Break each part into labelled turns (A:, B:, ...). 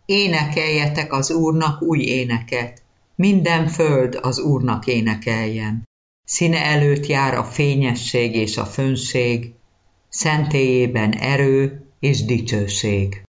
A: Énekeljetek az Úrnak új éneket, minden föld az Úrnak énekeljen. Színe előtt jár a fényesség és a fönnség, szentélyében erő és dicsőség.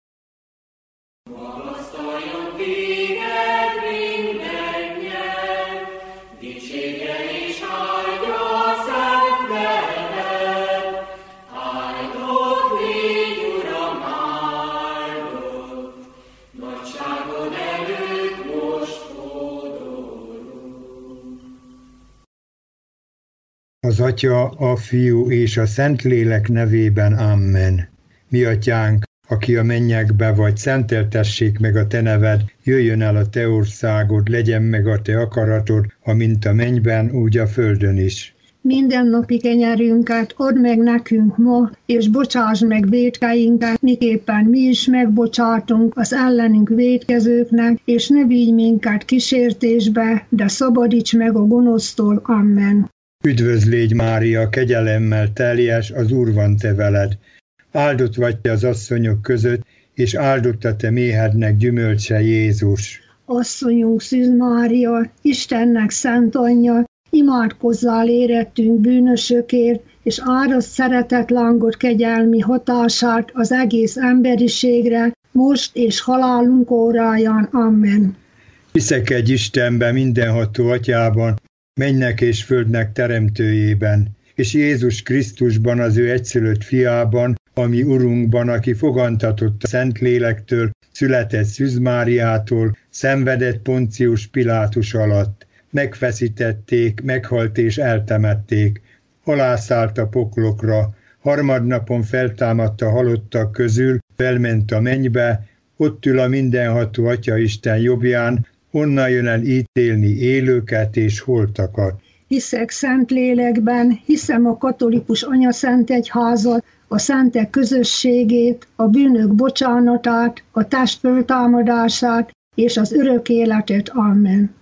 B: Az Atya, a Fiú és a Szentlélek nevében, amen. Mi atyánk, aki a mennyekbe vagy, szenteltessék meg a te neved, jöjjön el a te országod, legyen meg a te akaratod, amint a mennyben, úgy a földön is.
C: Mindennapi kenyerünket add meg nekünk ma, és bocsásd meg vétkeinket, miképpen mi is megbocsátunk az ellenünk vétkezőknek, és ne vigy minket kísértésbe, de szabadíts meg a gonosztól, amen.
B: Üdvözlégy Mária, kegyelemmel teljes, az Úr van te veled. Áldott vagy te az asszonyok között, és áldott a te méhednek gyümölcse, Jézus.
C: Asszonyunk Szűz Mária, Istennek szent anyja, imádkozzál érettünk bűnösökért, és árasd szeretetlángot kegyelmi hatását az egész emberiségre, most és halálunk óráján, amen.
B: Hiszek egy Istenbe, mindenható Atyában, mennynek és földnek teremtőjében, és Jézus Krisztusban, az ő egyszülött fiában, ami Urunkban, aki fogantatott a Szentlélektől, született Szűz Máriától, szenvedett Poncius Pilátus alatt. Megfeszítették, meghalt és eltemették. Alászállt a poklokra, harmadnapon feltámadt a halottak közül, felment a mennybe, ott ül a mindenható Atya Isten jobbján, onnan jön el ítélni élőket és holtakat.
C: Hiszek Szentlélekben, hiszem a katolikus anyaszentegyházat, a szentek közösségét, a bűnök bocsánatát, a test föltámadását és az örök életet, amen.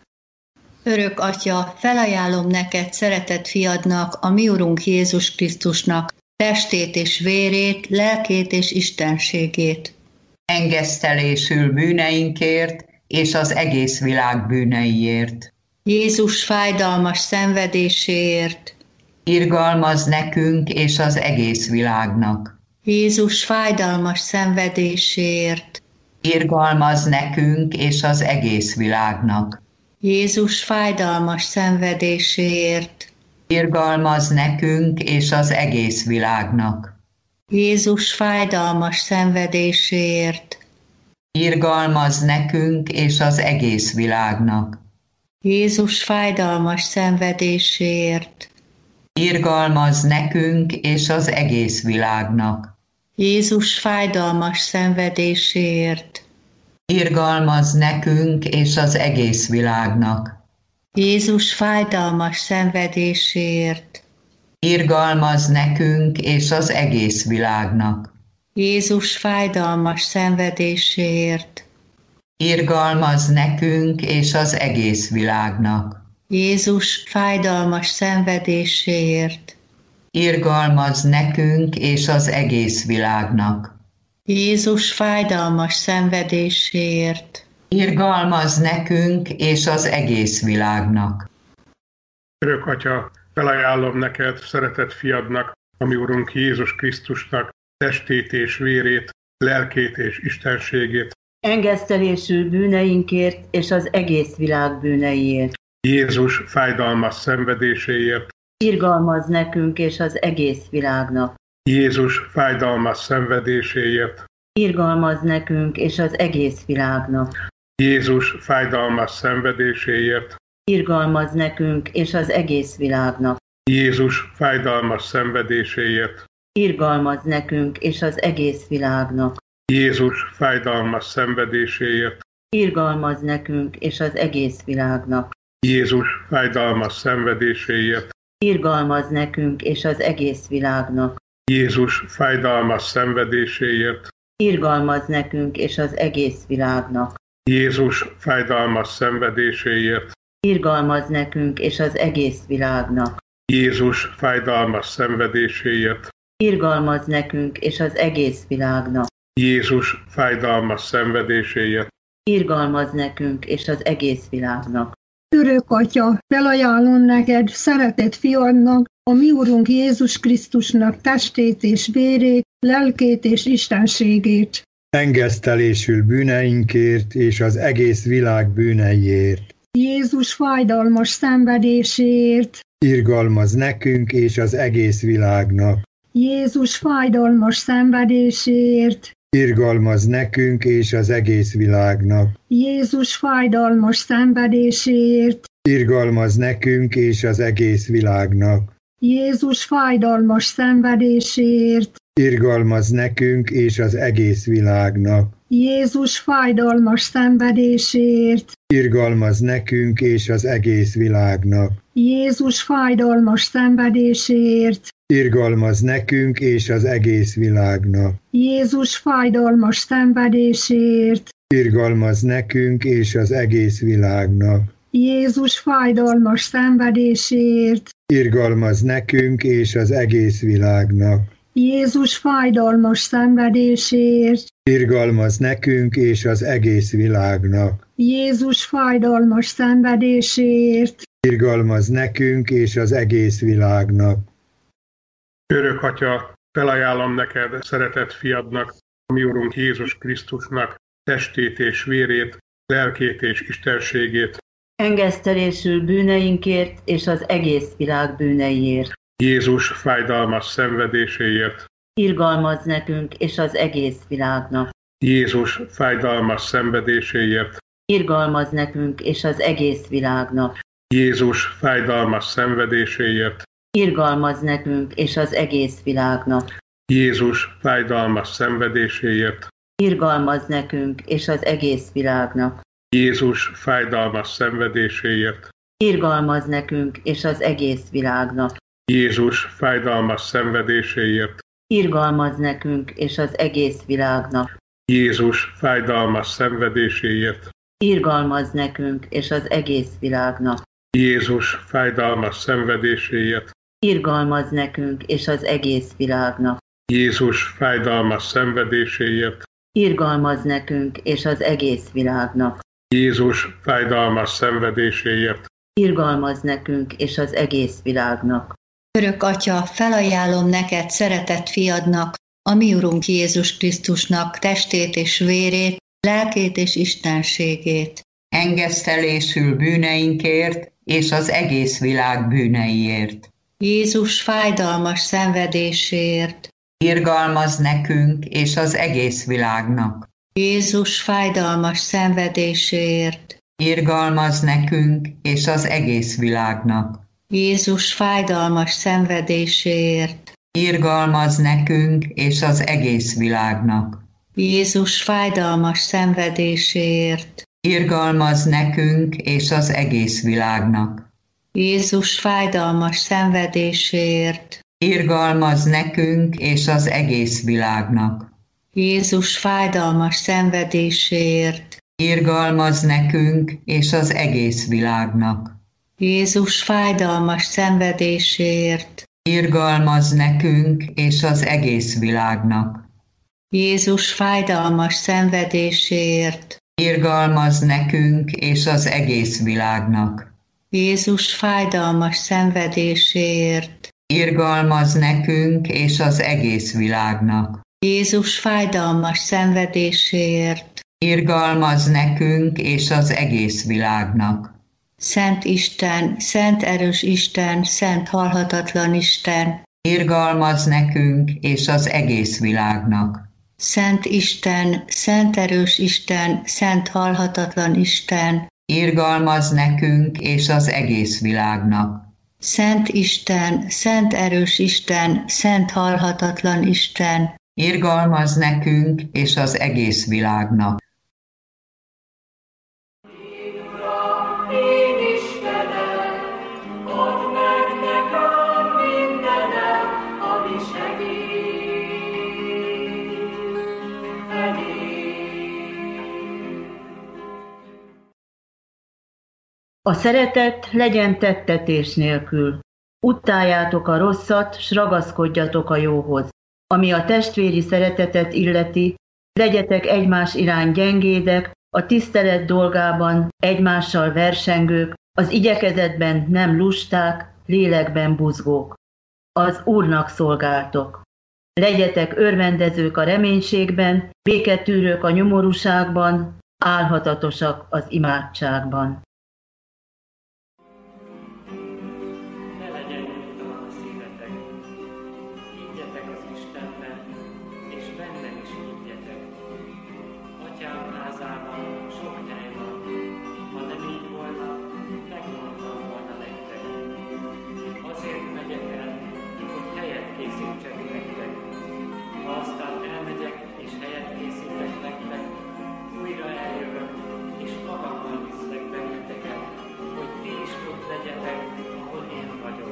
D: Örök Atya, felajánlom neked szeretett fiadnak, a mi Urunk Jézus Krisztusnak, testét és vérét, lelkét és istenségét.
A: Engesztelésül bűneinkért és az egész világ bűneiért.
D: Jézus fájdalmas szenvedéséért.
A: Irgalmazz nekünk és az egész világnak.
D: Jézus fájdalmas szenvedéséért.
A: Irgalmazz nekünk és az egész világnak.
D: Jézus fájdalmas szenvedéséért.
A: Irgalmazz nekünk és az egész világnak.
D: Jézus fájdalmas szenvedéséért.
A: Irgalmazz nekünk és az egész világnak.
D: Jézus fájdalmas szenvedéséért.
A: Irgalmazz nekünk és az egész világnak.
D: Jézus fájdalmas szenvedéséért.
A: Irgalmazz nekünk és az egész világnak.
D: Jézus fájdalmas szenvedéséért.
A: Irgalmazz nekünk és az egész világnak.
D: Jézus fájdalmas szenvedéséért.
A: Irgalmazz nekünk és az egész világnak.
D: Jézus fájdalmas szenvedéséért.
A: Irgalmazz nekünk és az egész világnak.
D: Jézus fájdalmas szenvedéséért.
A: Irgalmazz nekünk és az egész világnak.
E: Örök Atya, felajánlom neked, szeretett fiadnak, a mi Urunk Jézus Krisztusnak, testét és vérét, lelkét és istenségét.
F: Engesztelésül bűneinkért és az egész világ bűneiért.
E: Jézus fájdalmas szenvedéséért.
F: Irgalmazz nekünk és az egész világnak.
E: Jézus fájdalmas szenvedéséért.
F: Irgalmazz nekünk és az egész világnak.
E: Jézus fájdalmas szenvedéséért.
F: Irgalmazz nekünk és az egész világnak.
E: Jézus fájdalmas szenvedéséért.
F: Irgalmazz nekünk és az egész világnak.
E: Jézus fájdalmas szenvedéséért.
F: Irgalmazz nekünk és az egész világnak.
E: Jézus fájdalmas szenvedéséért.
F: Irgalmazz nekünk és az egész világnak.
E: Jézus fájdalmas szenvedéséért.
F: Irgalmazz nekünk és az egész világnak.
E: Jézus fájdalmas szenvedéséért.
F: Irgalmazz nekünk és az egész világnak.
E: Jézus fájdalmas szenvedéséért.
F: Irgalmazz nekünk és az egész világnak.
E: Jézus fájdalmas szenvedéséért,
F: irgalmaz nekünk és az egész világnak.
C: Örök Atya, felajánlom neked, szeretett fiadnak, a mi Urunk Jézus Krisztusnak testét és vérét, lelkét és istenségét.
B: Engesztelésül bűneinkért és az egész világ bűneiért.
C: Jézus fájdalmas szenvedéséért.
B: Irgalmaz nekünk és az egész világnak.
C: Jézus fájdalmas szenvedéséért.
B: Irgalmaz nekünk és az egész világnak.
C: Jézus fájdalmas szenvedéséért.
B: Irgalmaz nekünk és az egész világnak.
C: Jézus fájdalmas szenvedéséért.
B: Irgalmaz nekünk és az egész világnak.
C: Jézus fájdalmas szenvedéséért.
B: Irgalmaz nekünk és az egész világnak.
C: Jézus fájdalmas szenvedéséért.
B: Irgalmaz nekünk és az egész világnak.
C: Jézus fájdalmas szenvedéséért.
B: Irgalmaz nekünk és az egész világnak.
C: Jézus fájdalmas szenvedéséért.
B: Irgalmaz nekünk és az egész világnak.
C: Jézus fájdalmas szenvedéséért.
B: Irgalmaz nekünk és az egész világnak.
C: Jézus fájdalmas szenvedéséért.
B: Irgalmaz nekünk és az egész világnak.
E: Örök Atya, felajánlom neked, szeretett fiadnak, a mi Urunk Jézus Krisztusnak testét és vérét, lelkét és istenségét.
F: Engesztelésül bűneinkért és az egész világ bűneiért.
E: Jézus fájdalmas szenvedéséért.
F: Irgalmaz nekünk és az egész világnak.
E: Jézus fájdalmas szenvedéséért.
F: Irgalmaz nekünk és az egész világnak.
E: Jézus fájdalmas szenvedéséért.
F: Irgalmaz nekünk és az egész világnak.
E: Jézus fájdalmas szenvedéséért.
F: Irgalmaz nekünk és az egész világnak.
E: Jézus fájdalmas szenvedéséért.
F: Irgalmaz nekünk és az egész világnak.
E: Jézus fájdalmas szenvedéséért.
F: Irgalmaz nekünk és az egész világnak.
E: Jézus fájdalmas szenvedéséért.
F: Irgalmaz nekünk és az egész világnak.
E: Jézus fájdalmas szenvedéséért.
F: Irgalmaz nekünk és az egész világnak.
E: Jézus fájdalmas szenvedéséért.
F: Irgalmaz nekünk és az egész világnak.
E: Jézus fájdalmas szenvedéséért.
F: Irgalmaz nekünk és az egész világnak.
D: Örök Atya, felajánlom neked, szeretett fiadnak, a mi Urunk Jézus Krisztusnak testét és vérét, lelkét és istenségét.
A: Engesztelésül bűneinkért és az egész világ bűneiért.
D: Jézus fájdalmas szenvedéséért.
A: Irgalmaz nekünk és az egész világnak.
D: Jézus fájdalmas szenvedéséért.
A: Irgalmaz nekünk és az egész világnak.
D: Jézus fájdalmas szenvedéséért.
A: Irgalmaz nekünk és az egész világnak.
D: Jézus fájdalmas szenvedéséért.
A: Irgalmaz nekünk és az egész világnak.
D: Jézus fájdalmas szenvedéséért.
A: Irgalmaz nekünk és az egész világnak.
D: Jézus fájdalmas szenvedéséért.
A: Irgalmaz nekünk és az egész világnak.
D: Jézus fájdalmas szenvedéséért.
A: Irgalmaz nekünk és az egész világnak.
D: Jézus fájdalmas szenvedéséért.
A: Irgalmaz nekünk és az egész világnak.
D: Jézus fájdalmas szenvedéséért.
A: Irgalmaz nekünk és az egész világnak.
D: Jézus fájdalmas szenvedéséért.
A: Irgalmaz nekünk és az egész világnak.
D: Szent Isten, szent erős Isten, szent halhatatlan Isten.
A: Irgalmaz nekünk és az egész világnak.
D: Szent Isten, szent erős Isten, szent halhatatlan Isten.
A: Irgalmaz nekünk és az egész világnak.
D: Szent Isten, szent erős Isten, szent halhatatlan Isten.
A: Irgalmaz nekünk és az egész világnak.
F: A szeretet legyen tettetés nélkül. Utáljátok a rosszat, s ragaszkodjatok a jóhoz. Ami a testvéri szeretetet illeti, Legyetek egymás iránt gyengédek, a tisztelet dolgában egymással versengők, az igyekezetben nem lusták, lélekben buzgók. Az Úrnak szolgáltok. Legyetek örvendezők a reménységben, béketűrők a nyomorúságban, álhatatosak az imádságban.
G: Ne legyen nyugtalan a szívetek, higgyetek az Istenben, és bennem is higgyetek. Atyám házában sok hely van, ha nem így volna, megmondtam volna nektek. Azért megyek el, hogy helyet készítsek nektek. Ha aztán elmegyek és helyet készítek nektek, újra eljövök, és magammal viszlek benneteket, hogy ti is ott legyetek, ahol én vagyok.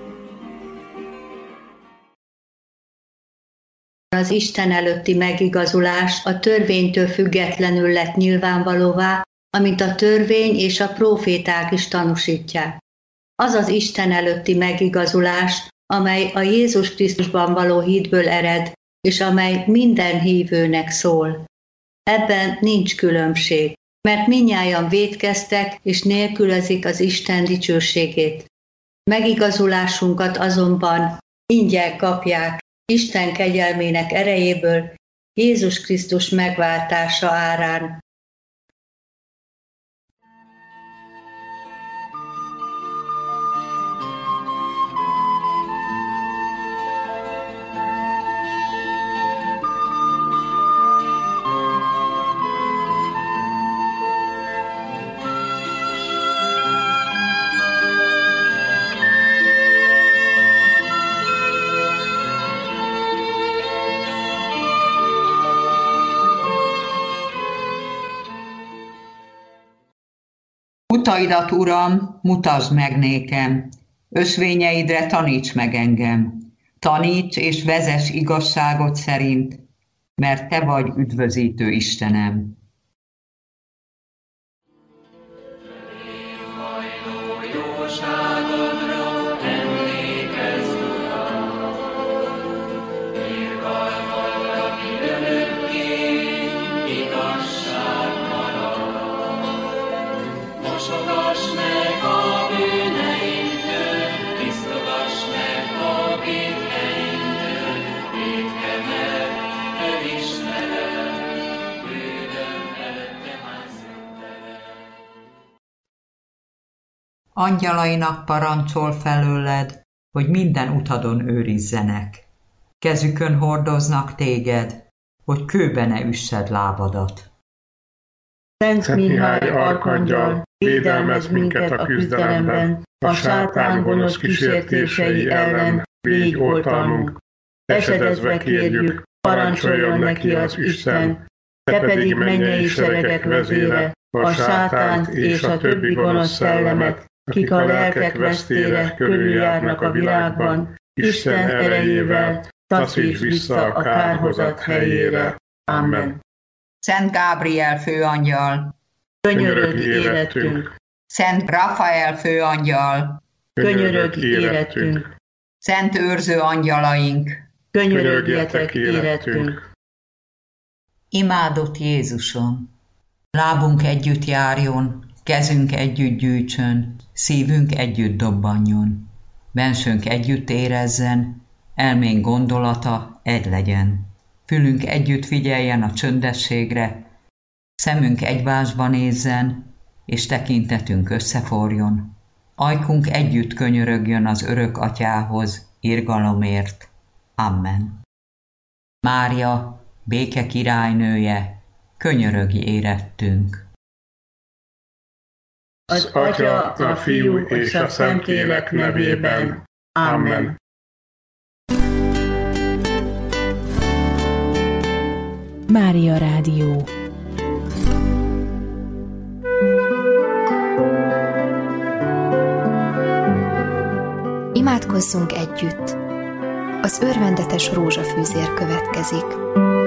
D: Az Isten előtti megigazulás a törvénytől függetlenül lett nyilvánvalóvá, amint a törvény és a próféták is tanúsítják. Az az Isten előtti megigazulás, amely a Jézus Krisztusban való hitből ered, és amely minden hívőnek szól. Ebben nincs különbség, mert mindnyájan vétkeztek és nélkülözik az Isten dicsőségét. Megigazulásunkat azonban ingyen kapják Isten kegyelmének erejéből, Jézus Krisztus megváltása árán.
A: Utaidat, Uram, mutasd meg nékem, ösvényeidre taníts meg engem. Taníts és vezess igazságot szerint, mert Te vagy üdvözítő Istenem. Angyalainak parancsol felőled, hogy minden utadon őrizzenek. Kezükön hordoznak téged, hogy kőbe ne üssed lábadat.
F: Szent Mihály arkangyal, védelmezz minket a küzdelemben, a sátán gonosz kísértései ellen légy oltalmunk. Esedezve kérjük, parancsoljon neki az Isten, te pedig mennyei seregek vezére, a sátánt és a többi gonosz szellemet, kik a lelkek vesztére körüljárnak a világban, Isten erejével taszíts vissza a kárhozat helyére. Amen.
A: Szent Gábriel főangyal,
F: Könyörögj életünk!
A: Szent Rafael főangyal,
F: Könyörögj életünk!
A: Szent őrző angyalaink,
F: Könyörögjetek életünk!
A: Imádott Jézusom, lábunk együtt járjon, kezünk együtt gyűjtsön, szívünk együtt dobbanjon, bensőnk együtt érezzen, elménk gondolata egy legyen. Fülünk együtt figyeljen a csöndességre, szemünk egymásba nézzen, és tekintetünk összeforjon. Ajkunk együtt könyörögjön az örök atyához, irgalomért. Amen. Mária, béke királynője, könyörögj érettünk.
F: Az Atya, a Fiú és a Szentlélek nevében. Amen.
H: Mária Rádió. Imádkozzunk együtt. Az örvendetes rózsafűzér következik.